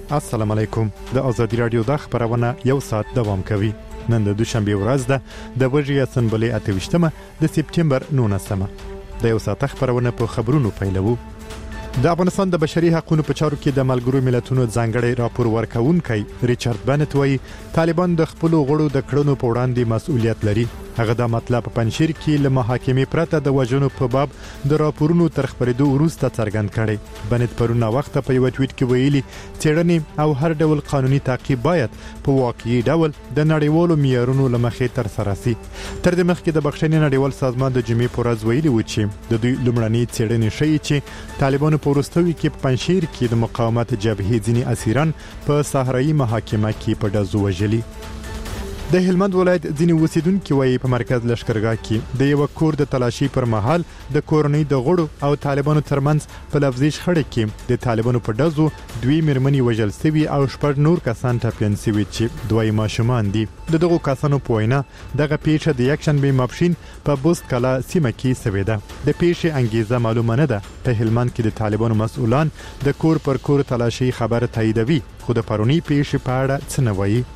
السلام علیکم. د ازادي رادیو د خبرونه یو ساعت دوام کوي. نن د دوشنبه ورځ ده د وجې اسمبلی 28مه د سپتمبر 19مه. د یو ساعت خبرونه په خبرونو پیلوو. د افغانستان د بشري حقوقو په چارو کې د ملګرو ملتونو ځانګړی راپور ورکونکي ریچارډ بنت وایي طالبان د خپل غړو د کړنو په وړاندې مسؤلیت لري. هغه د مطلب په پنځیر کې له محاکمې پرته د وژنو په باب د راپورونو تر خبرېدو وروسته څرګند کړي. بنت پرونه وخت په یو ټویټ کې ویلي څېړنې او هر ډول قانوني تعقیب باید په واقعي ډول د نړیوالو معیارونو لمخې تر سره شي. تر دې مخکې د بخښنې نړیوال سازمان د جمعې پر ورځ ویلي و چې د دوی لومړنۍ څېړنې ښیي چې طالبانو په وروستیو کې په پنځیر کې د مقاومت جبهې ځینې اسیران په صحرایي محاکمه کې په ډزو وژلي. د هلمند ولایت ځینې اوسیدونکو وایي په مرکز لشکرګاه کې د یو کور د تلاشي پر مهال د کورنۍ د غړو او طالبانو ترمنځ په لفظي شخړه کې د طالبانو په ډزو دوی مېرمنې وژل شوي او شپږ نور کسان ټپیان شوي چې دوی ماشومان دي. دغه کسانو په وینا دغه پیښه د یکشنبه ماپښین په بوست کلا سیمه کې شوې ده. د پیښې انګیزه معلومه نه ده. په هلمند کې د طالبانو مسؤلان د کور پر کور تلاشي خبر تاییدوي خو د پرونی پیښې په اړه څه نه وایي.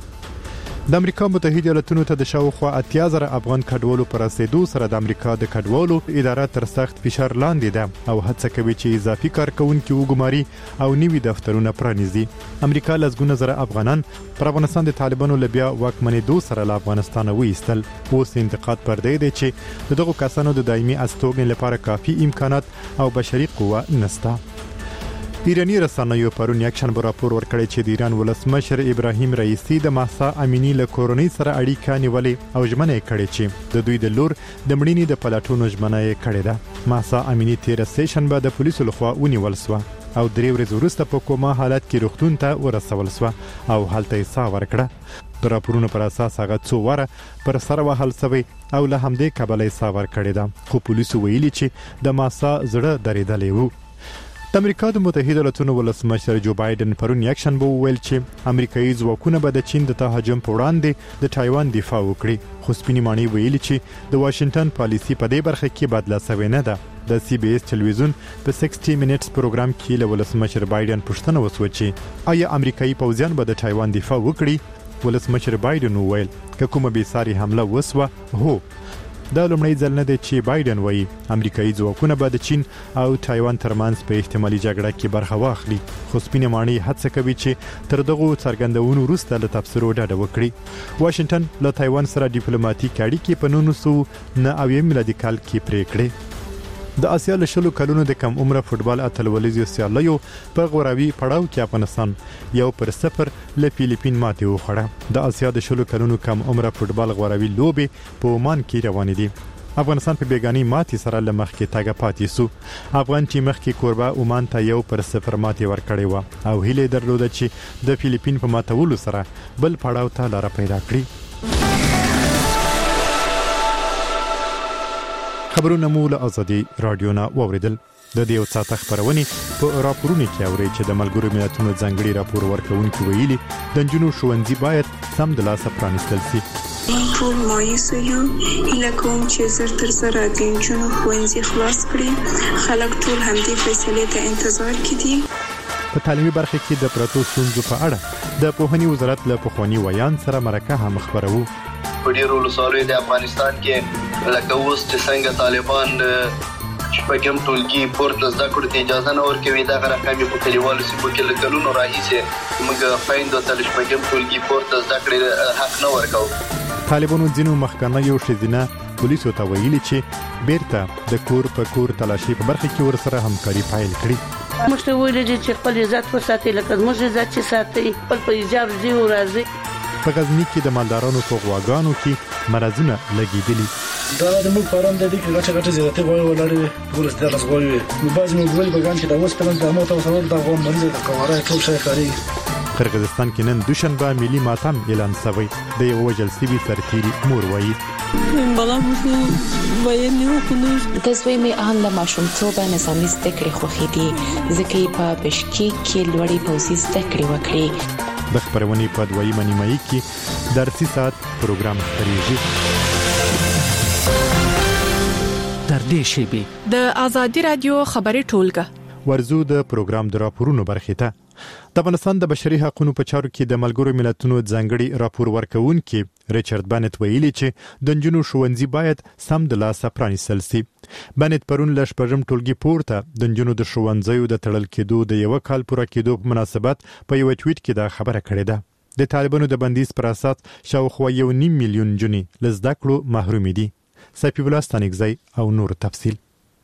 د امریکا متحده ایالاتونو ته د شاوخوا 80,000 افغان کډوالو پر رسیدو سره د امریکا د کډوالو اداره تر سخت فشار لاندې ده او هڅه کوي چې اضافي کارکونکو وګماري او نوي دفترونه پرانیزي. امریکا لږونه زره افغانان پر افغانستان د طالبانو لبیا واکمنېدو سره له افغانستان وایستل. اوس انتقاد پر دی چې دغه کسانو د دایمي استوګنې لپاره کافي امکانات او بشري قوه نشته. ایرانی رسنیو پرون یکشنبه راپور ورکړی چې د ایران ولسمشر ابراهیم رئیسی د مهسا امینی له کورنۍ سره اړیکه نیولې او ژمنه کړې چې د دوی د لور د مړینې د پلاتونو ژمنه یې کړې ده. مهسا امینی تیر سیشنبه د پولیسو لخوا ونیول شو او 3 ورځې وروسته په کومه حالت کې روغتون ته ورسول شو او هلته یې ساه ورکړه. د راپورونو پر اساس هغه څو واره پر سر وهل شوی او له همدې کبله یې ساه ورکړې ده. خو پولیسو ویلي چې د مهسا زړه درېدلی و. د امریکا د متحده ایالاتونو ولسمشر جو بایدن پرون یکشنبه ویل چې امریکایي ځواکونه به د چین د تهاجم په وړاندې د تایوان دفاع وکړي. خو سپینې ماڼۍ ویلي چې د واشنگټن پالیسي په دې برخه کې بدله شوې نه ده. د سی بي اس ټلویزیون په 60 منټس پروګرام کې له ولسمشر بایدن پوښتنه وشوه چې آیا امریکایي پوځیان به د تایوان دفاع وکړي. ولسمشر بایدن وویل که کومه بېساري حمله وشوه هو دا لومړی ځل نه دی چې بایدن وایي امریکایي ځواکونه به د چین او تایوان ترمنځ په احتمالي جګړه کې برخه واخلي. خو سپینې ماڼۍ هڅه کوي چې تر دغه څرګندونو وروسته له تبصرو ډډه وکړي. واشنگټن له تایوان سره ډیپلوماټیک اړیکې په 1990 میلادي کال کې پرې کړې. د آسیا له 10 کلونو د کم عمره فوتبال اتلولیزو سیالیو په غوراوي پړاو کې افغانستان 1-0 له فلیپین ماتې وخوړه. د آسیا د 10 کلونو کم عمره فوتبال غوراوي لوبې په عمان کې روانې دي. افغانستان په بیګانی ماتې سره له مخکې تاګه پاتې سو. افغان ټیم مخکې کوربه عمان ته 1-0 ماتې ورکړې و او هیله درلوده چې د فلیپین په ماتولو سره بل پړاو ته لار پیدا کړي. خبرونه مو له ازادي رادیو نه واوریدل. د دې یو ساعت خبرونه په راپورونو کې اوري چې د ملګرو ملتونو ځانګړي راپور ورکونکي ویلي د جنونو ښوونځي باید سم د لاسه پرانیستل شي. ټول مایوسه یو هیله کوم چې زر تر زره د جنونو ښوونځي خلاص کړي. خلک ټول همدې فیصلې ته انتظار کوي. په تعلیمي برخه کې د پروتو ستونزو په اړه د پوهنې وزارت له پخوانی ویان سره مرکه هم خبرو. په ډیرو ولسوالیو د افغانستان کې لکه اوس چې څنګه طالبان شپږم ټولګي پورته زده کړو ته اجازه نه ورکوي. دا رقم په کلیوالو سیمو کې لکلونو راهیسې موږ خویندو ته شپږم ټولګي پورته زده کړې حق نه ورکوو. طالبانو ځینو مخکنیو ښځینه پولیسو ته ویلي چې بیرته د کور په کور تلاشي په برخه کې ورسره همکاري پیل کړي. موږ ته ویل چې خپل عزت وساتئ لکه موږ عزت چې ساتئ خپل په ایجاب ځي او راځي. په غزنی کې د مالدارانو په غواګانو کې مرزونه لګیدلي. دا د موږ پرم د دې کې غټه زیاتې غوړې ولاړې ټول ستاره غوړې نو باز موږ ول بګان چې دا اوس کله د موټر سره د غوړ مریض د کواره ټول شي کاری. قرغیزستان کې نن دوشنبه ملي ماتم اعلان شوی. د یو وجل سیبي سرتيري مور وایي دزوی می ان له ماشومتوبه نظامي زده کړې خوښې دي ځکه په بشکیک کې لوړې پوزي زده کړې وکړي. د خبرونې په دویمه نیمایي کې درسي ساعت پروګرام خپرېږي. در دې شیبې د ازادي رادیو خبري ټولګه ورزو د پروګرام د راپورونو برخې ته د افغانستان د بشري حقوقو په چارو کې د ملګرو ملتونو ځانګړي راپور ورکونکي ریچارډ بانت ویلي چې د نجونو ښوونځي باید سم د لاسه پرانیستل شي. بانت پرون له شپږم ټولګي پورته د نجونو د ښوونځیو د تړل کېدو د یو کال پوره کېدو په مناسبت په یو ټویټ کې دا خبره کړې ده. د طالبانو د بندیز پر اساس شاوخوا 1.5 میلیون نجونې له زده کړو محروم دي. سپی الله ستانګزی او نور تفصیل.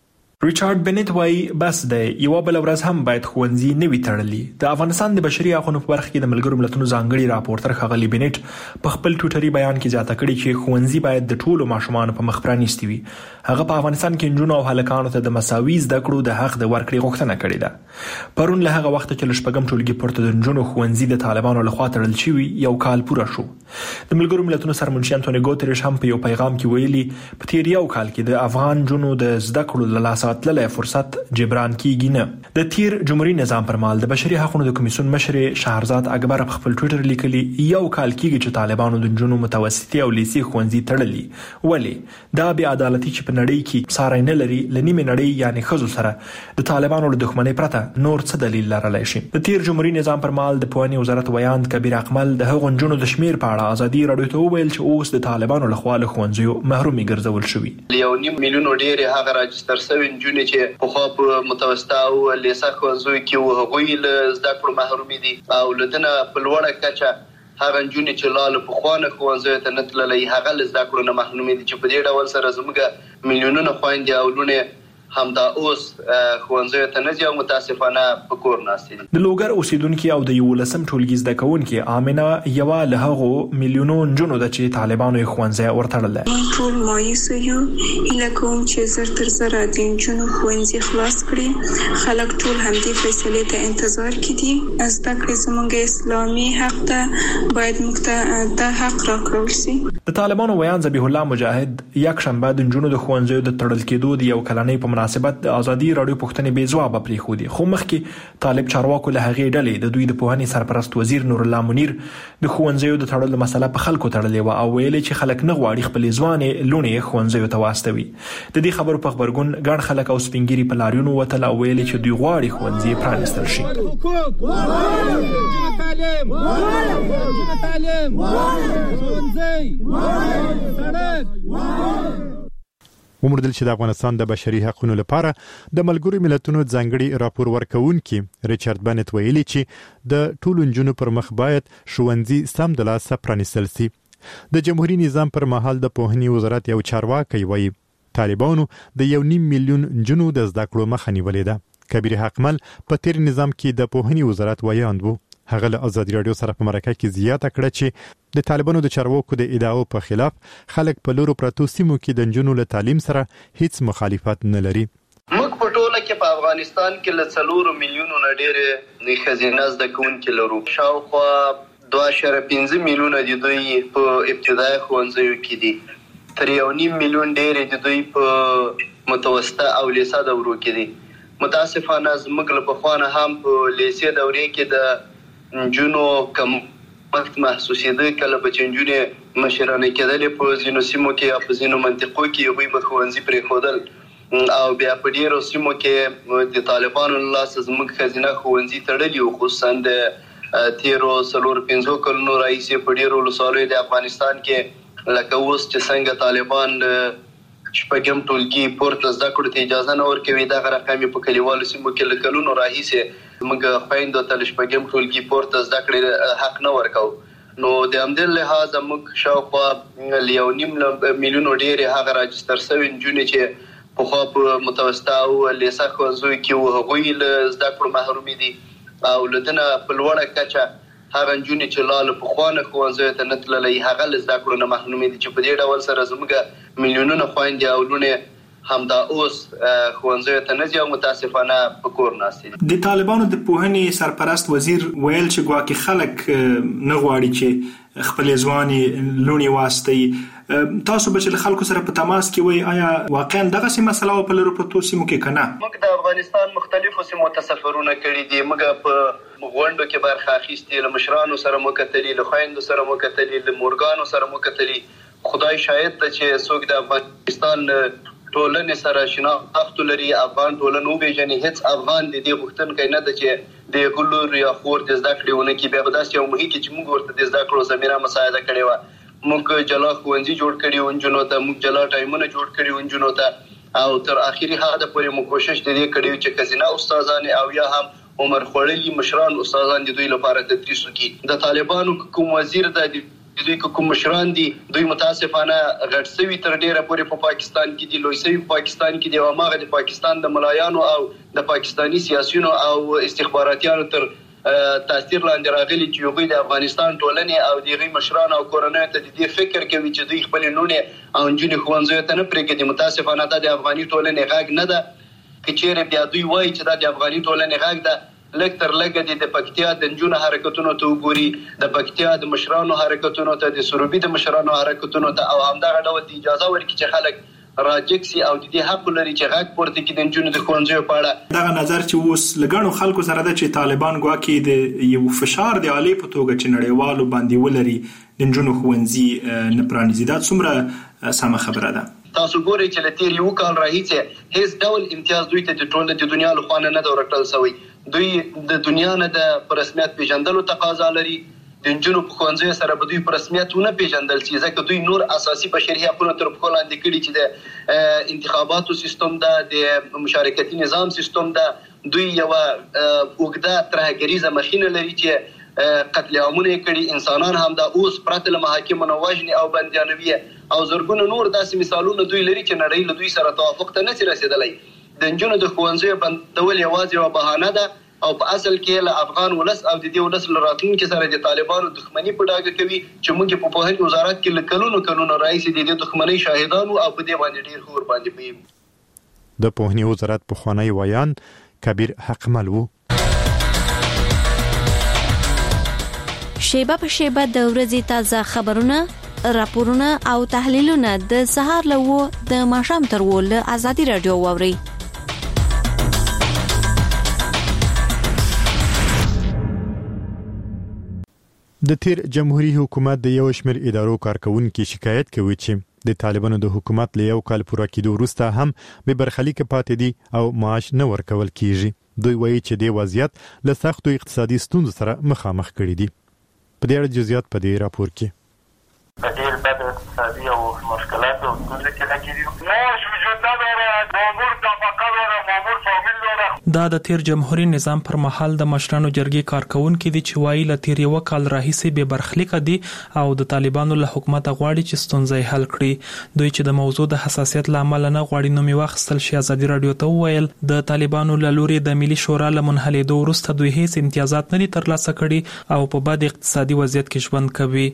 ریچارډ بنت وایي بس د یو بل ورځ هم باید ښوونځي نه وي تړلي. د افغانستان د بشري حقوقو په برخه کې د ملګرو ملتونو ځانګړي راپورټر ښاغلي بنت په خپل ټویټري بیان کې زیاته کړې چې ښوونځي باید د ټولو ماشومانو په مخ پرانیستي وي. هغه په افغانستان کې نجونو او هلکانو ته د مساوي زده کړو د حق د ورکړې غوښتنه کړې ده. پرون له هغه وخت چې لشپږم ټولګي پورته د نجونو ښوونځي د طالبانو لخوا تړل شوي یو کال پوره شو. د ملګرو ملتونو سرمنشي انټونی ګوتریش هم په یو پیغام کې ویلي په تیر یو کال کې د افغان جنونو د زده کړو له لاسه تللی فرصت جبران کیږي نه. د تیر جمهوریت نظام پر مهال د بشري حقوقو د کمیسیون مشر شهرزاد اکبر په خپل ټویټر لیکلي یو کال کېږي چې طالبانو د جنونو متوسطي او لیسي ښوونځي تړلي. ولی دا بې عدالتي چې په نړۍ کې ساری نه لري لنیمه نړۍ یعنی خزو سره د طالبانو له دښمنۍ پرته نور څه دلیل لرلی شي. د تیر جمهوریت نظام پر مهال د پوهنې وزارت ویاند کبیر اکمل د هغو جنونو د شمیر په اړه ازادي راډیو ته وویل چې اوس د طالبانو لخوا له ښوونځیو محرومي ګرځول شوي. 1.5 میلیون ډېر هغه راجستر شوي نجونې چې په خو متوسطه او لیسه ښوونځیو کې هغوی له زده کړو محرومي دي او لدنه په لوړه کچه هغه نجونې چې لاله په خوانه ښوونځیو ته نه تللی هغه له زده کړو نه محرومي دي چې په دې ډول سره زموږ میلیونونه خویندې او لوڼې همدا اوس ښوونځیو ته نه ځي او متاسفانه په کور ناستې دي. د لوګر اوسیدونکي او د 11 ټولګي زده کوونکي آمنه یوه له هغو میلیونو نجونو ده چې طالبانو یې ښوونځی ورتړلی. موږ ټول مایوس یو، هیله کوم چې زر تر زره د نجونو ښوونځي خلاص کړي. خلک ټول همدې فیصلې ته انتظار کې دي. زده کړې زموږ اسلامي حق ده، باید موږ ته دا حق راکړل شي. د طالبانو ویان ذبیح الله مجاهد یک شنبه د نجونو د ښوونځیو د تړل کېدو د یو کلنۍ په مناسبت د ازادي راډیو پوښتنې بې ځوابه پرېښودې. خو مخکې طالب چارواکو له هغې ډلې د دوی د پوهنې سرپرست وزیر نور الله منیر د ښوونځیو د تړلو مسله په خلکو تړلې وه او ویلې چې خلک نه غواړي خپلې ځوانې لوڼې ښوونځیو ته واستوي. د دې خبرو په غبرګون ګڼ خلک او سپین ږیري په لاریونو وتل او ویلې چې دوی غواړي ښوونځي پرانیستل شي. ومردل چې د افغانستان د بشري حقوقو لپاره د ملګرو ملتونو ځانګړي راپور ورکونکي ریچارډ بانت ویلي چې د ټولو نجونو پر مخ باید ښوونځي سم د لاسه پرانیستل شي. د جمهوریت نظام پر مهال د پوهنې وزارت یو چارواکي وایي طالبانو د 1.5 میلیون نجونو د زده کړو مخه نیولې ده. کبیر اکمل په تیر نظام کې د پوهنې وزارت ویاند وو. هغه له ازادي راډیو سره په مرکه کې زیاته کړه چې د طالبانو د چارواکو د ادعاو په خلاف خلک په لورو پرتو سیمو کې د نجونو له تعلیم سره هیڅ مخالفت نه لري. موږ په ټوله کې په افغانستان کې له 4 میلیونو نه ډېرې ښځینه زده کوونکي لرو. شاوخوا 2.5 میلیونه د دوی په ابتدایي ښوونځیو کې دي. تر 1.5 میلیون ډېرې د دوی په متوسطه او لیسه دورو کې دي. متاسفانه زموږ له پخوانه هم په لیسې دورې کې د نجونو کمښت محسوسېده. کله به چې نجونې مشرانې کېدلې په ځینو سیمو کې یا په ځینو منطقو کې هغوی به ښوونځي پرېښودل او بیا په ډېرو سیمو کې د طالبانو له لاسه زموږ ښځینه ښوونځي تړلي وو. خصوصا د تېرو 4-5 کلونو راهیسې په ډېرو ولسوالیو د افغانستان کې لکه اوس چې څنګه طالبان شپږم ټولګي پورته زده کړو ته اجازه نه ورکوي، دغه رقم په کلیوالو سیمو کې له کلونو راهیسې موږ خویندو ته له شپږم ټولګي پورته زده کړې حق نه ورکوو. نو د همدې لحاظه موږ شاوخوا 1.5 میلیونو ډېرې هغه راجستر شوي نجونې چې پخوا په متوسطه او لیسه ښوونځیو کې وو هغوی له زده کړو محرومي دي او له دنه په لوړه کچه هغه نجونې چې لاله پخوانه ښوونځیو ته نه تللی هغه له زده کړو نه محرومي دي چې په دې ډول سره زموږ میلیونونه خویندې او لوڼې همدا اوس ښوونځیو ته نه ځي او متاسفانه په کور ناستې دي. د طالبانو د پوهنې سرپرست وزیر ویل چې ګواکې خلک نه غواړي چې خپلې ځوانې لوڼې واستوي. تاسو به چې له خلکو سره په تماس کې وئ آیا واقعا دغسې مسله وه په لرو پرتو سیمو کې که نه؟ موږ د افغانستان مختلفو سیمو ته سفرونه کړي دي. موږ په غونډو کې برخه اخیستې، له مشرانو سره مو کتلي، له خویندو سره مو کتلي، له مورګانو سره مو کتلي. خدای شاهد ده چې څوک د افغانستان ټولنې سره شناخت لري، افغان ټولنه وپېژني. هیڅ افغان د دې غوښتونکی نه ده چې د غلور یا خور د زده کړې ونه کې بیا داسې یو محیط چې موږ ورته د زده کړو زمينه مساعده کړې و. موږ جلا ښوونځي جوړ کړي و انجونو ته، موږ جلا ټایمونه جوړ کړي و انجونو ته، او تر اخري حد پورې موږ کوشش دې کړی چې کزینه استادان او یا هم عمر خړلي مشران استادان د دوی لپاره تدریس وکړي. د طالبانو کوم وزیر د دوی کوم مشران دي دوی متاسفانه غټ سوي تر ډیره پورې په پاکستان کې دي، لوی سوي په پاکستان کې دي، او هغه د پاکستان د ملایانو او د پاکستانی سیاسيونو او استخباراتیانو تر تاثیر لاندې راغلي چې یوه د افغانستان ټولنې او دغه مشران او کورنۍ ته د دې فکر کوي چې دوی خپل نونه او انجونې خوانځي ته نه پرېږدي. متاسفانه د افغاني ټولنې غږ نه ده. کچېره بیا دوی وایي چې د افغاني ټولنې غږ ده، لکتر لګه د پکتیا د انجونو حرکتونو ته وګوري، د پکتیا د مشرانو حرکتونو ته، د سروبي د مشرانو حرکتونو ته، او همدغه ډول اجازه ورکړي چې خلک راجکسي او د دې حق لري چې غږ پورته کړي د انجونو د ښوونځیو په اړه. دغه نظر چې اوس لګڼو خلکو سره ده چې طالبان ګواکې د یو فشار د عالی په توګه چې نړیوالو باندې ولري د انجونو ښوونځي نه پرانیزي، دا څومره سمه خبره ده؟ تاسو ګورئ چې له تیر یو کال راهیسې هیڅ ډول امتیاز دوی ته د ټول د دنیا له خوا نه ورکړل شوی. دوی د دنیا نه د رسمیت پیژندلو تقاضا لري. د انجونو په ښوونځیو سره به دوی په رسمیت ونه پیژندل شي، ځکه دوی نور اساسي بشري حقونه تر پښو لاندې کړي چې د انتخاباتو سیستم ده، د مشارکتي نظام سیستم ده. دوی یو اوږده ترهګریزه مخینه لري چې قتل عامونه کړي، انسانان هم د اوس پرته له محاکمو نه وژني او بندیانوي، او زرګونه نور داسې مثالونه دوی لري چې نړۍ له دوی سره توافق ته نشي رسیدلی. د انجونو د ښوونځیو بندول یوازې یوه بهانه ده، او په اصل کې له افغان ولس او د دې ولس له راتلونکي سره د طالبانو دښمني په ډاګه کوي چې موږ په پوهنې وزارت کې له کلونو راهیسې د دې دښمنۍ شاهدان او په دې باندې ډېر ښه ورباندې پوهیږو. د پوهنې وزارت پخوانی ویان کبیر حقمل و. شیبه په شیبه د ورځې تازه خبرونه، راپورونه او تحلیلونه د سهار له 9 د ماښام تر 10 له ازادي رادیو واوري. د تیر جمهوریت حکومت د یو شمېر ادارو کارکونکو شکایت کوي چې د طالبانو د حکومت له یو کال پوره کېدو وروسته هم به برخلیک پاتې دي او معاش نه ورکول کیږي. دوی وایي چې د وضعیت له سختو اقتصادي ستونزو سره مخامخ کړي دي. په دې اړه جزئیات په دې راپور کې. په ډېر بد اقتصادي او مشکلاتو او ستونزو کې راګیري. معاش وجود نداره، مامور طبقه داره، مامور فامیل داره. دا د تیر جمهوریت نظام پر مهال د مشرانو جرګې کارکونکو دي چې وایي له تیر یو کال راهیسې به برخلیک دي او د طالبانو له حکومت غواړي چې ستونزې حل کړي. دوی چې د موضوع د حساسیت لامل نه غواړي نو میوخستل شي. ازادي رادیو ته ویل د طالبانو له لوري د ملي شورا له منحلېدو وروسته دوی هیڅ امتیازات نه ترلاسه کړي او په بد اقتصادي وضعیت کې ژوند کوي.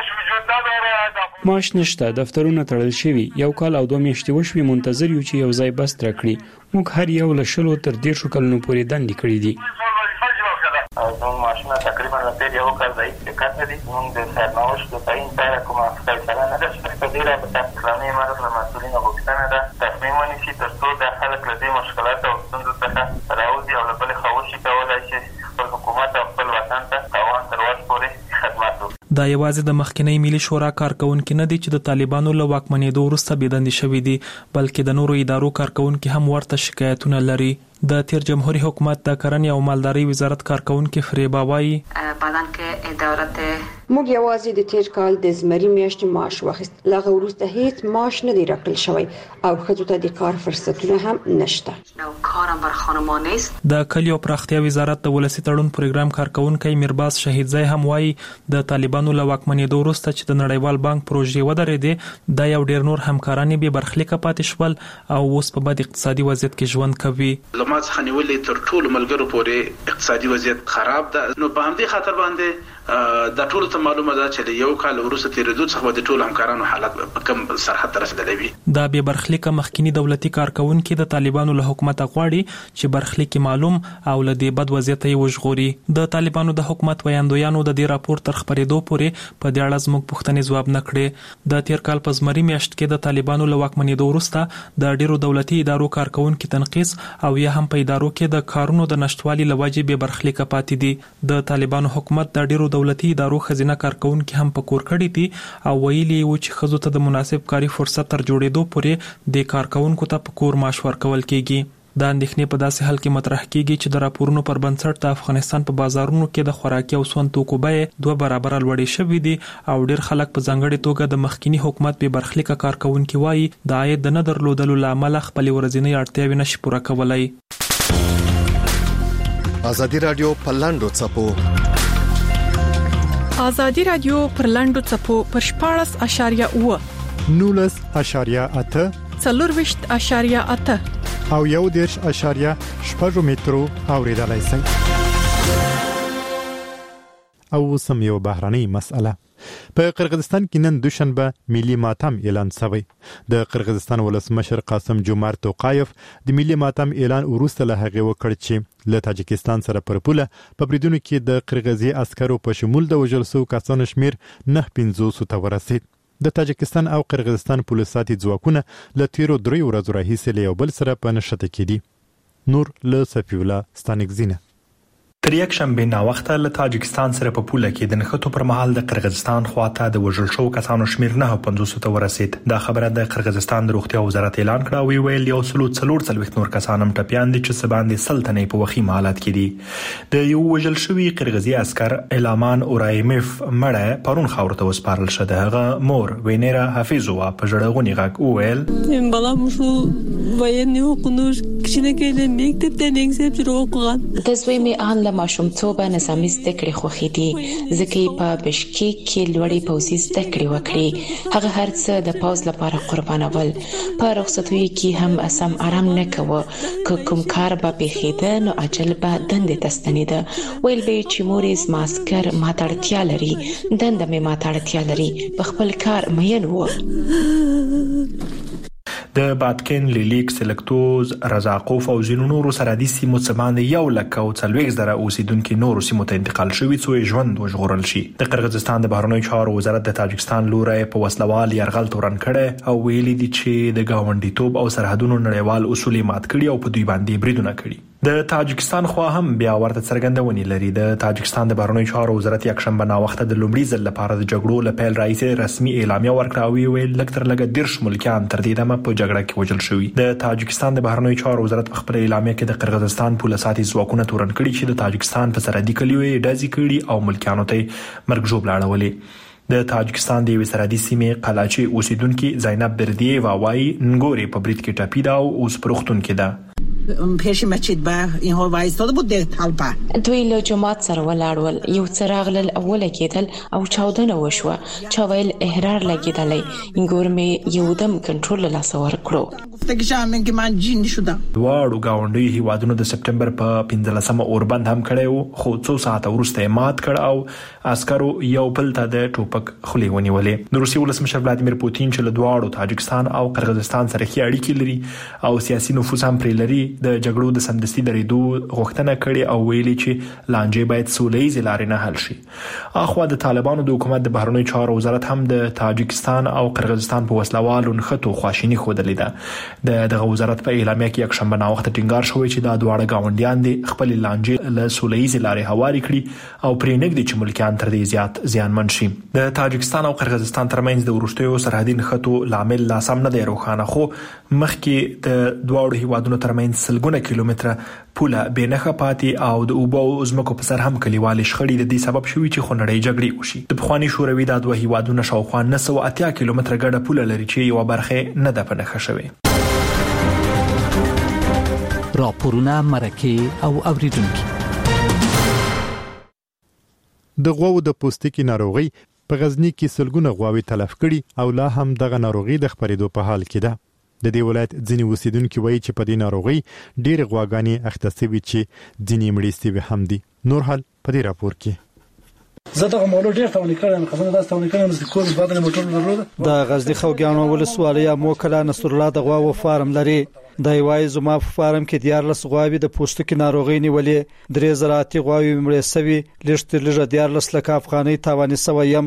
معاش نشته، دفترونه تړل شوي، یو کال او 2 میاشتې وشوي منتظر یو چې یو ځای بس تر کړي. موږ هر یو له 10 تر 13 کلونو پورې دندې کړې دي. زموږ معاشونه تقریبا له تیر یو کال راهیسې کټ دي. موږ د سرنوشت د تعیین لپاره کومه فیصله نه ده شوې. په دې اړه د اسلامي امارت له مسؤلینو غوښتنه ده تصمیم ونیسي تر څو د خلک له دې مشکلاتو او ستونزو څخه راوځي او له بلې خوا وشي کولی چې خپل حکومت او خپل وطن ته تاوان تر وس پورې خدمت وکړي. دا یوازې د مخکنی ملي شورا کارکونکو نه دي چې د طالبانو له واکمنېدو وروسته بېدندې شوي دي، بلکې د نورو ادارو کارکونکو هم ورته شکایتونه لري. د تیر جمهوریت حکومت د کرنې او مالدارۍ وزارت کارکونکو فریبا وایي بدن کې ادارت موږ یوازې د تیر کال د زمري میاشتې معاش واخیست، لغه وروسته هیڅ معاش نه دی راکړل شوی او ښځو ته د کار فرصتونه هم نشته. نو کارم بر خانمان نیست. د کلیو پراختیا وزارت د ولسی تړون پروګرام کارکونکو میرباز شهیدزی هم وایي د طالبانو له واکمنېدو وروسته چې د نړیوال بانک پروژې ودرېدې د یو ډیر نور همکاران به برخلیک پاتې شول او اوس په بد اقتصادي وضعیت کې ژوند کوي. لمات څخه نیولې تر ټولو ملګرو پورې اقتصادي وضعیت خراب ده. نو په همدې خاطر باندې د ټولو ته معلومه ده چې یو کال وروسته تیرېدو څخه د ټولو همکارانو حالت په کم سرحد ته رسیدلی وي. دا به برخلیک مخکینی دولتي کارکونکو د طالبانو له حکومت غواړي چې برخلیک معلوم او له دې بد وضعیت یې وژغوري. د طالبانو د حکومت ویاندویانو د دې راپور تر خبرېدو پورې په دې اړه زموږ پوښتنې ځواب نه کړې. د تیر کال په زمري میاشت کې د طالبانو له واکمنېدو وروسته د ډیرو دولتي ادارو کارکونکو تنقیص او یا هم په ادارو کې د کارونو د نشټوالي لوجې به برخلیک پاتې دي. د طالبانو حکومت د ډیرو دولتي ادارو خزینه کارکونکو هم په کور کړی دي او ویلي و چې ښځو ته د مناسب کاري فرصت تر جوړېدو پورې د کارکونکو ته په کور معاش ورکول کیږي. د اندېښنې په داسې حال کې مطرح کیږي چې د راپورونو پر بنسټ د افغانستان په بازارونو کې د خوراکي او سون توکو بیې 2 برابر لوړې شوې دي او ډېر خلک په ځانګړي توګه د مخکینی حکومت به برخلیک کارکونکو وایي د عاید نه درلودلو لامل خپل ورځنی اړتیاوې نشي پوره کولای. ازادي رادیو په لاندو چپو ازادي رادیو پر لاندو چپو پر 14.8 19.8 40.8 او 1.8 مترو اوریدلای شئ. او سم یو بهراني مسأله په قرغیزستان کې نن دوشنبه ملي ماتم اعلان شوی. د قرغیزستان ولسمشر قاسم جومارت توقایف د ملي ماتم اعلان وروسته له هغه وکړ چې له تاجکستان سره پر پوله په بریدونو کې د قرغیزي عسکرو په شمول د وژل شوو کسانو شمیر 950 ته ورسید. د تاجکستان او قرغیزستان پولیساتي ځواکونه له تیرو 3 ورځو راهیسې له یو بل سره په نښته کې دي. نور له صفی الله ستانکزینه. تر یک شنبه نا وخته له تاجکستان سره په پوله کې د نښتو پر مهال د قرغیزستان خواته د وژل شوو کسانو شمیر 950 ته ورسید. دا خبره د قرغیزستان د روغتیا وزارت اعلان کړه او ویل یو سلو 44 نور کسان هم ټپيان دي چې سباندې سلطنې په وخیم حالت کې دي. د یو وژل شوی قرغیزي عسكر الامان اورایمف مړه پرون خاور ته وسپارل شوه. هغه مور وینیرا حفیظوا په جړغونی غږ وویل بالا مشو ویني وقنوش کښینه کې د میکتب د نګسب جوړ د زوی می ان ماشومتوبه نظامي زده کړې خوښې دي ځکه په بشکیک کې لوړې پوځي زده کړې وکړي. هغه هر څه د پوز لپاره قربانول. په رخصتوي کې هم اسم آرام نه کوه. کوم کار به بخیده نو اجل به دندې تستنیده. ویل به چې مورز ماسکر ماتړتیا لري دنده می ماتړتیا لري په خپل کار مین وو. د باتکن لیلیک سلکتوز رزاقوف او ځینو نورو سرحدي سیمو څخه 140,000 اوسیدونکو نورو سیمو ته انتقال شوي څو ژوند وژغورل شي. د قرغیزستان د بهرنیو چارو وزارت د تاجکستان لوري په وسلوال يرغل تورن کړي او ویلي دي چې د گاونډیتوب او سرحدونو نړیوال اصول مات کړي او په دوی باندې بریدونه کړي. د تاجکستان خو هم بیا ورته څرګندونې لري. د تاجکستان د بهرنیو چارو وزارت یک شنبه نا وخت د لومړي ځل لپاره د جګړو لپاره رئیس رسمي اعلامیه ورکړه او ویل لکتر لګ درش ملکان تر دې دمه په جګړه کې وژل شوی. د تاجکستان د بهرنیو چارو وزارت په خپل اعلامیه کې د قرغیزستان پولیساتي ځواکونه تورن کړي چې د تاجکستان په سرحدي کلیو ډزې کړي او ملکانو ته مرګ ژوبل اړولې. د تاجکستان د سرحدي سیمې قلاچي اوسیدونکو زینب بردیه وايي نګوري په برید کې ټاپی دا او اوس پروختون کې ده. پیش مسجد به اینها وایستاده بود در طلبه دوی له جماعت سره ولاړول. یو څراغ ل اوله کېدل او چاودنه وشوه. چاویل احرار لګیدلې انګور مې یو دم کنټرول لا سور کړو. گفتگی من جین شدم. دواړو گاونډي هیوادونو د سپټمبر په 15مه اوربند هم کړو خو څو ساعت وروسته مات کړ او عسکرو یو بل ته د ټوپک خولي ونیولې. د روسي ولسمشر ولادیمیر پوتین چې له دواړو تاجکستان او قرغیزستان سره ښې اړیکې لري او سیاسي نفوذ هم پرې لري د جګړو د سمدستي درېدو غوښتنه کړې او ویلي چې لانجې باید سوله‌ییز لارې نه حل شي. اخوا د طالبانو د حکومت د بهرنیو چارو وزارت هم د تاجکستان او قرغیزستان په وسلوالو نښتو خواشینی خوده لیده. دغه وزارت په اعلامیه کې یک شنبه نا وخت ټینګار شوی چې دا دواړه گاونډیان دي خپل لانجې له سوله‌ییز لارې هواري کړي او پرې نګدي چې ملکان تر دې زیات زیانمن شي. د تاجکستان او قرغیزستان ترمنځ د ورشتیو سرحدي نښتو لامل لا سم نه دی روښانه خو مخکې د دواړو هیوادونو ترمنځ سلګونه کیلومتره پوله بینخه پاتې او د اوبو زمکو په سر هم کلیوال شخړې د دې سبب شوي چې خونړۍ جګړې وشي. د پخوانی شوروي د دوه هیوادونو شاوخوا 980 کیلومتره ګډه پوله لري چې یو برخه نه ده پنهخه شوې. راپورونه مرکه او اوریدونکو. د غواو د پوستکي ناروغي په غزنی کې سلګونه غواوي تلف کړي او لا هم دغه ناروغي د خپرېدو په حال کې ده. د دې ولایت ځینې اوسیدونکو وایي چې په دې ناروغي ډېر غواګانې اخته شوي چې ځینې مړې شوي هم دي. نور حال په دې راپور کې. زه دغه مولود ډېر تاونې کړم خو دا تاونې کړم چې کوز بعد نه موټر درلود. د غزنی خوګیانو ولسوالۍ موکله نصر الله د غواو فارم لري. د وای زما په فارم کې 14 غواوي د پوستکي ناروغي نیولې 3 زراعتي غواوي مړې سوي لږ 14 لک افغانۍ تاوانې سویم.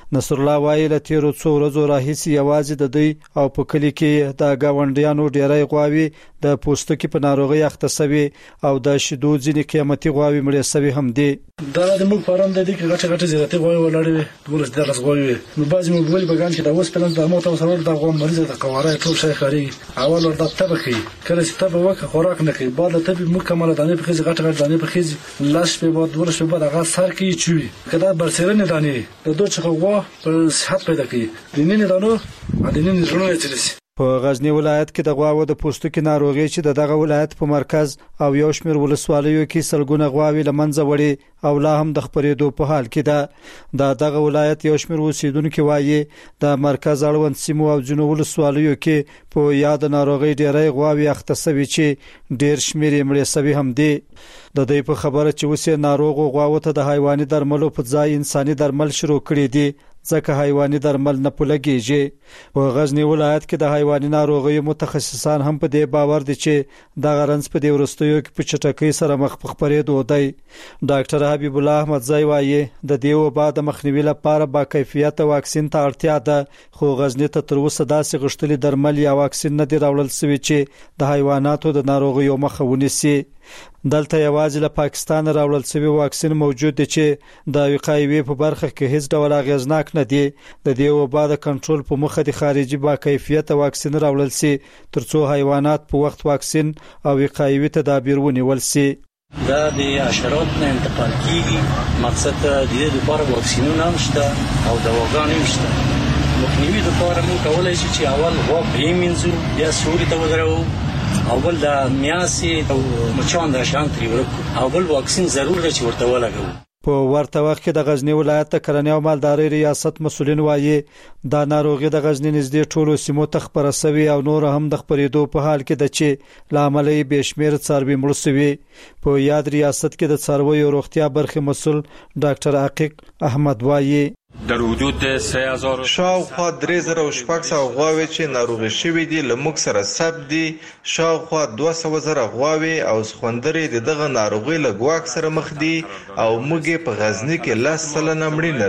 نصر الله وایي له تیرو څو ورځو راهیسې یوازې د دوی او په کلی کې د گاونډیانو ډیری غواوي د پوستکي په ناروغي اخته شوي او د شیدو ځینې قیمتي غواوي مړې شوي هم دي. دا د موږ فارم د دې کې غټه زیاتې غواوي ولاړې ټول د لاس غواوي نو بعضی موبایل بغان چې د اوس پلان د موټر سره د غوا مریض د قواره ټول شي خاري اول ورته تبخي کله چې تب وکه خوراک نه کوي بعد ته به مکمل دانه په خېز غټه دانه په خېز لاش په بعد ورش په بعد هغه سر کې چوي کدا برسرنه دانه د دوه څخه غوا په صحت پیدا کوي د نن دانو د نن ژوند چلیږي. په غزنی ولایت کې د غواو د پوستکي ناروغي چې دغه ولایت په مرکز او یو شمېر ولسوالیو کې سلګونه غواوي لمنځه وړي او لا هم د خپرېدو په حال کې ده. دغه ولایت یو شمېر اوسیدونکو وایي د مرکز اړوند سیمو او ځینو ولسوالیو کې په یاد ناروغي ډېری غواوي اخته شوي چې ډېر شمېر یې مړې شوي هم دي. د دې په خبره چې اوس ناروغ غواو ته د حیواني درملو په ځای انساني درمل شروع کړي دي ځکه حیواني درمل نه پلګيږي. په غزنی ولایت کې د حیواني ناروغیو متخصصان هم په دې باور دي چې د غرنس په دې ورستیو کې په چټکۍ سره مخ په خپرېدو دی. ډاکټر حبیب الله احمد زای وایي د دې وبا د مخنیوي لپاره با کیفیت واکسین ته اړتیا ده خو غزنی ته تر اوسه داسې غشتلي درمل یا واکسین نه دی راوړل شوی چې د حیواناتو د ناروغیو مخه ونیسي. دلته یوازې له پاکستان راوړل شوی واکسین موجود دی چې د وقایوي په برخه کې هیڅ ډول اغیزناک نه دی. د دې وبا د کنټرول په مخه د خارجي با کیفیت واکسین راوړل شي ترڅو حیوانات په وخت واکسین او وقایوي تدابیر ونیول شي. دا د حشرات نه انتقال کیږي مقصد د دې لپاره واکسینونه نشته او دواګانې نشته. مخنیوي لپاره موږ کولای شو چې اول غوا پریمینځو یا سوري ته ودرو اول د میاسي او مچان د شانتري ورکو اول واکسین ضرور دی چې ورته ولګو. په ورته وخت کې د غزنی ولایت د کرنې او مالدارۍ ریاست مسولین وایي دا ناروغي د غزنی نږدې ټولو سیمو ته خپره شوې او نور هم د خپرېدو په حال کې ده چې لامل یې بشمیر څاروي مړ شوي. په یاد ریاست کې د څارویو روغتیا برخې مسول ډاکټر عقیق احمد وایي در حدود 3000 شاوخوا 3600 غواوي چې ناروغي شوي دي لموږ سره ثبت دي. شاوخوا 200,000 غواوي او سخوندرې دغه ناروغي له ګواښ سره مخ دي او موږ په غزنی کې 10% مړینه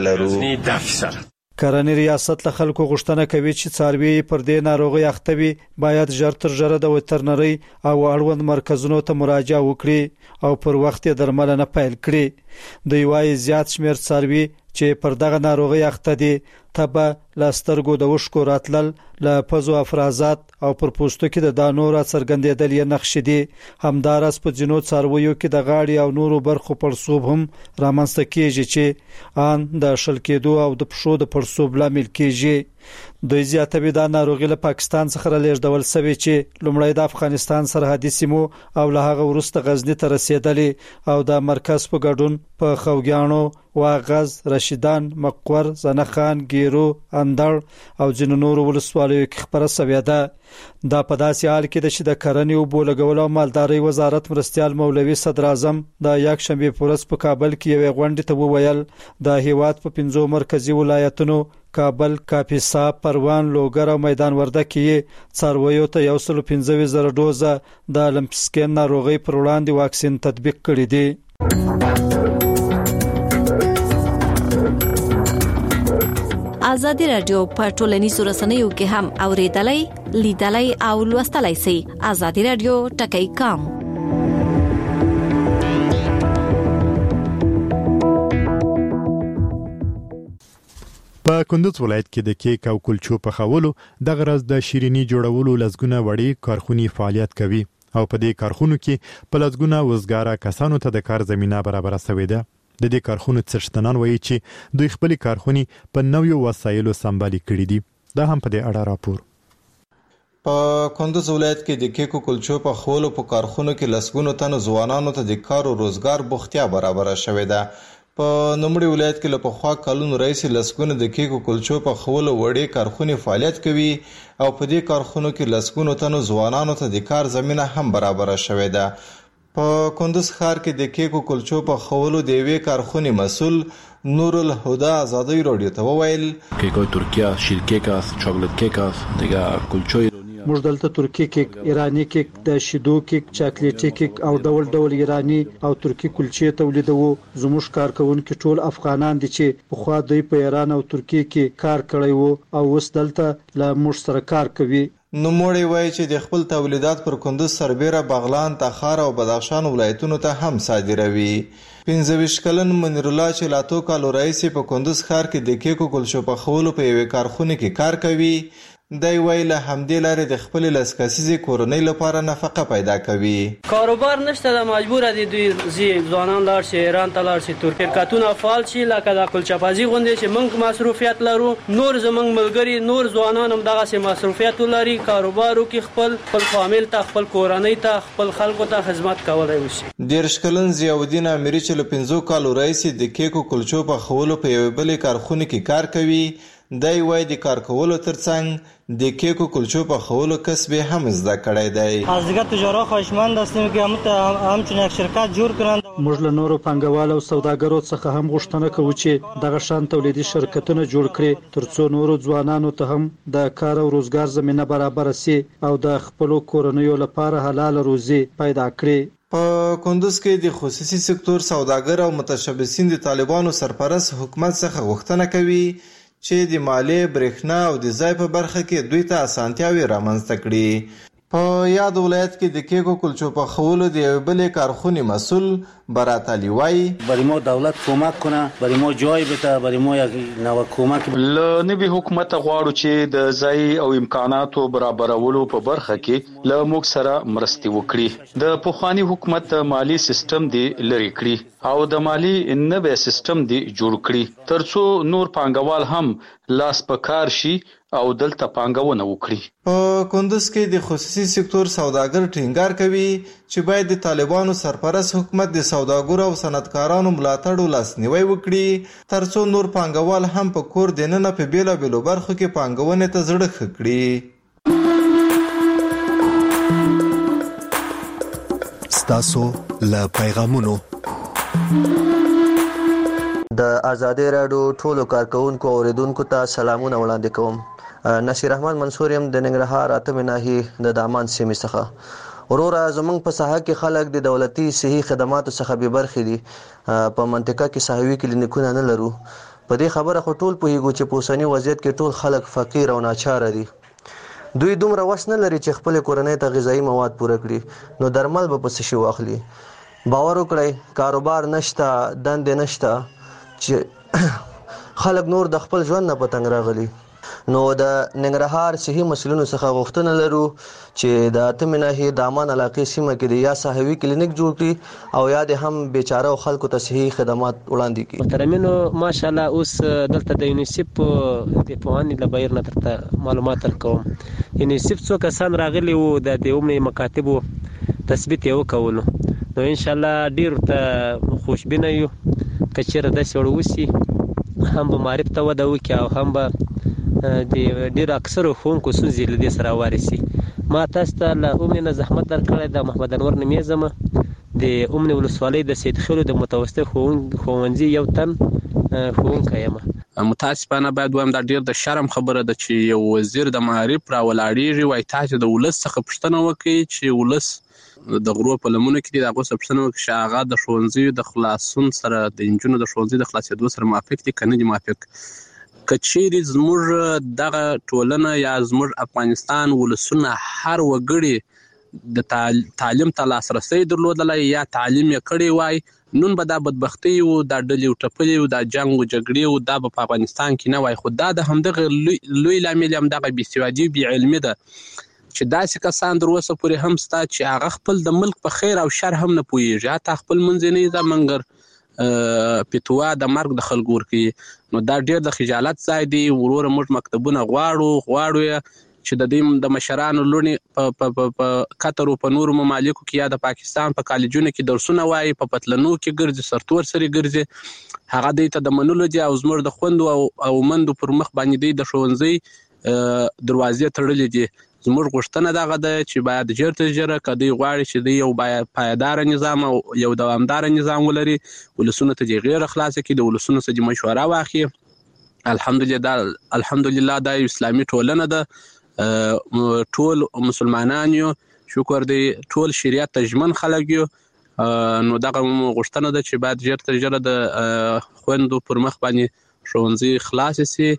لرو. کرنې ریاست له خلکو غوښتنه کوي چې څاروي پر دې ناروغي اخته وي باید ژر تر ژره د وترنري او اړوند مرکزونو ته مراجعه وکړي او پر وخت یې درملنه پیل کړي. دوی وایي زیات شمېر څاروي چې پر دغه ناروغي اخته دي تبه لاسترګو د وشکو راتلل له پزو افرازات او پر پوستکي د دانو را څرګندېدل یې نښې دي. همداراز په ځینو څارویو کې د غاړې او نورو برخو پړسوب هم رامنځته کېږي چې ان د شل کېدو او د پښو د پړسوب لامل کېږي. دوی زیاتوي دا ناروغي له پاکستان څخه رالیږدول شوې چې لومړی د افغانستان سرحدي سیمو او له هغه وروسته غزنی ته رسېدلې او د مرکز په ګډون په خوګیانو واغز رشیدان مقور زنخان ګیرو اندړ او ځینو نورو ولسوالیو کې خبره شوې ده. دا په داسې حال کې ده چې د کرنې او بولګولو او مالدارۍ وزارت مرستيال مولوي صدر اعظم د یک شنبه پورس په کابل کې یو غونډه ته وویل د هیواد په 5 مرکزی ولایتونو کابل، کاپیسا، پروان، لوګر او میدان وردګ کې څارویو ته 115,000 ډوزه د لمپسکین ناروغي پر وړاندې واکسین تطبیق کړي دي. ازادي رادیو په ټولنیزو رسنیو کې هم اوریدلای، لیدلای او لوستلای شئ. ازادي رادیو ټکی کام. په کندوز ولایت کې د کیک او کلچو په خولو د غرض د شیرینی جوړولو لزګونه وړي کارخونې فعالیت کوي او په دې کارخونو کې په لزګونه وزګاره کسانو ته د کار زمينه برابر شوې ده. د دې کارخونو څښتنان وایي چې دوی خپل کارخونې په نویو وسایلو سمبالي کړې دي. دا هم په دې اړه راپور. په کندوز ولایت کې د کیکو کلچو په خولو په کارخونو کې لسګونو تنو ځوانانو ته د کار او روزګار بوختیا برابر شوې ده. په نوموړي ولایت کې له پخوا کلونو راهیسې لسګونه د کیکو کلچو په خولو وړې کارخونې فعالیت کوي او په دې کارخونو کې لسګونو تنو ځوانانو ته د کار زمينه هم برابر شوې ده. په کندوز ښار کې د کیکو کلچو په خولو د یوې کارخونې مسول نور الهدى ازادي رادیو ته وویل کیکو ترکیه شیر کیک است، چاکلیت کیک است، دیگه کلچوی موږ دلته ترکی کیک، ایرانی کیک، د شیدو کیک، چاکلیټي کیک او ډول ډول ایرانی او ترکی کلچې تولیدوو. زموږ کارکونکو ټول افغانان دي چې په خوا دوی په ایران او ترکی کې کار کړی وو او اوس دلته له موږ سره کار کوي. نوموړی وایي چې د خپل تولیدات پر کندوز، سربیره، بغلان، تخار او بدخشان ولایتونو ته هم صادروي. 25 کلن منیر الله چې لا څو کالو راهیسې په کندوز ښار کې د کیکو کلچو پخولو په یوې کارخونه کې کار کوي. دی وایي له همدې لارې د خپلې لس کسیزې کورنۍ لپاره نفقه پیدا کوي. کاروبار نشته، د مجبوره دي دوی ځوانان لاړ شي ایران ته لاړ شي، شرکتونه فعال شي لکه د کلچه‌بازي غوندې چې موږ مصروفیت لرو. نور زموږ ملګري نور ځوانان هم دغسې مصروفیت لري، کاروبار وکړي، خپل فامیل ته، خپل کورنۍ ته، خپل خلکو ته خدمت کولی وشي. 13 کلن ضیاءالدین امیري چې له 15 کالو راهیسې د کیکو کلچو پخولو په یوې بلې کارخونه کې کار کوي. دی وایي د کار کولو ترڅنګ د کیکو کلچو پخولو کسب هم زده کړی دی. از دیگر تجارت خواهشمند هستیم که همچنین یک شرکت جوړ کړند. موږ له نورو پانګوالو او سوداګرو څخه هم غوښتنه کوو چې دغه شان تولیدي شرکتونه جوړ کړي ترڅو نورو ځوانانو ته هم د کار او روزګار زمینه برابر شي او د خپل کورنیو لپاره حلال روزي پیدا کړي. په کندوز کې د خصوصي سکتور سوداګر او متشبثین د طالبانو سرپرست حکومت څخه غوښتنه کوي چې د مالیې، برېښنا او د ځای په برخه کې دوی ته اسانتیاوې رامنځته کړي. په یاد ولایت کې د کیکو کلچو پخولو د یوې بلې کارخونې مسئول برات علی وایي برای ما دولت کمک کنه، برای ما جای بده، برای ما یک نوع کمک له نوي حکومت غواړو چې د ځای او امکاناتو برابرولو په برخه کې له موږ سره مرستې وکړي. د پخوانی حکومت مالی سیستم دی لري کړی او د مالی نوی سیستم دی جوړ کړي ترڅو نور پانګوال هم لاس په کار شي او دلته پانګونه وکړي. په کندوز کې د خصوصي سکتور سوداګر ټینګار کوي چې باید د طالبانو سرپرست حکومت د سوداګرو او صنعتکارانو ملاتړ لاسنیوي وکړي ترڅو نور پانګوال هم په کور دننه په بیلابیلو برخو کې پانګونې ته زړه ښه کړي. ستاسو له پیغامونو د ازادي رادیو ټولو کارکونکو او اوریدونکو ته سلامونه وړاندې کوم. نصیر احمد منصور يم د ننګرهار اتمه ناحیه د دامان سیمې څخه. وروره زمونږ په ساحه کې خلک د دولتي صحي خدماتو څخه به برخې دي. په منطقه کې صحوي کلینیکونه نه لرو. په دې خبره خو ټول پوهیږو چې په اوسنی وضعیت کې ټول خلک فقیر او ناچاره دي. دوی دومره وس نه لري چې خپل کورنۍ ته غذایی مواد پوره کړي نو درمل به پس شي واخلي. باور وکړئ کاروبار نشته، دندې نشته چې خلک نور د خپل ژوند نه پتنګ راغلي. نو د ننګرهار صحي مسلونو څخه غوښتنه لرو چې د اتمه ناحیه د امان علاقې سیمه کې د یا صحوي کلینیک جوړ کړي او یا د هم بیچاره خلکو ته صحي خدمات وړاندې کړي. محترمینو ماشاءالله اوس دلته د یونیسف د پوهانې له بهیر نه درته معلومات درکوم. یونیسف څو کسان راغلي وو د عمومي مکاتبو تثبیت یې وکولو. نو ان شاء الله ډیر ته خوشبینه یو کچېره د سړو وسی هم به معرفت ته وده وکړي او هم به د ډیر اکثر ښوونکو ستونزې له دې سره وارسي. ما تاسو ته له اومنې نه زحمت درکړی د محمد انور نومې یم د اومنې ولسوالۍ د سید خیلو د متوسط ښوونځي یو تن ښوونکی یم. متاسفانه باید وایم دا ډیر د شرم خبره ده چې یو وزیر د معارف راولاړېږي وایي تاسو د ولس څخه پوښتنه وکړئ چې ولس د غرو په لمنو کې دي د هغو څخه پوښتنه وکړي چې هغه د ښوونځیو د خلاصون سره د نجونو د ښوونځي د خلاصېدو سره موافق دي که نه دي موافق. که چیرې زموږ دغه ټولنه یا زموږ افغانستان ولسونه هر وګړي د تعلیم ته لاسرسی درلودلی یا تعلیم یې کړی وای نن به دا بدبختي و دا ډلې و ټپلې و دا جنګ و جګړې و دا به په افغانستان کې نه وای. خو دا د همدغه لوی لامل همدغه بېسوادي بېعلمي ده چې داسې کسان در اوسه پورې هم سته چې هغه خپل د ملک په خیر او شر هم نه پوهېږي، حتی خپل منځنی ده منګر فتوا د مرګ د خلکو ورکوي. نو دا ډېر د خجالت ځای دی. وروره موږ مکتبونه غواړو یې چې د دې د مشرانو لوڼې په قطر او په نورو ممالکو کې یا د پاکستان په کالجونو کې درسونه وایي، په پتلنو کې ګرځي، سرتور سرې ګرځي. هغه دوی ته د منلو دي او زموږ د خویندو او مندو پر مخ باندې دوی د ښوونځي دروازې تړلې دي. زموږ غوښتنه دغه ده چې باید ژر تر ژره که دوی غواړي چې دوی یو پایداره نظام او یو دوامداره نظام ولري، ولسونو ته دې غیره خلاصه کړي، د ولسونو څخه دې مشوره واخلي. الحمدلله دا اسلامي ټولنه ده. ټول مسلمانان یو، شکر دی ټول شریعت ته ژمن خلک یو، نو دغه غوښتنه ده چې باید ژر تر ژره د خویندو پر مخ باندې ښوونځي خلاص شي.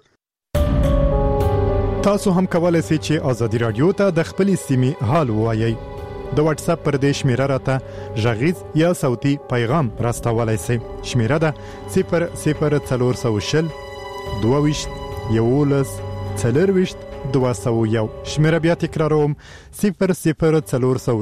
تاسو هم کولای شئ چې آزادي رادیو ته د خپل سیمې حال ووایئ. د واتس اپ پر دې شمیره راته غږیز یا صوتي پیغام راستولای شئ. شمیره ده 00420 22 11 40 201. شمیره بیا تکراروم 00420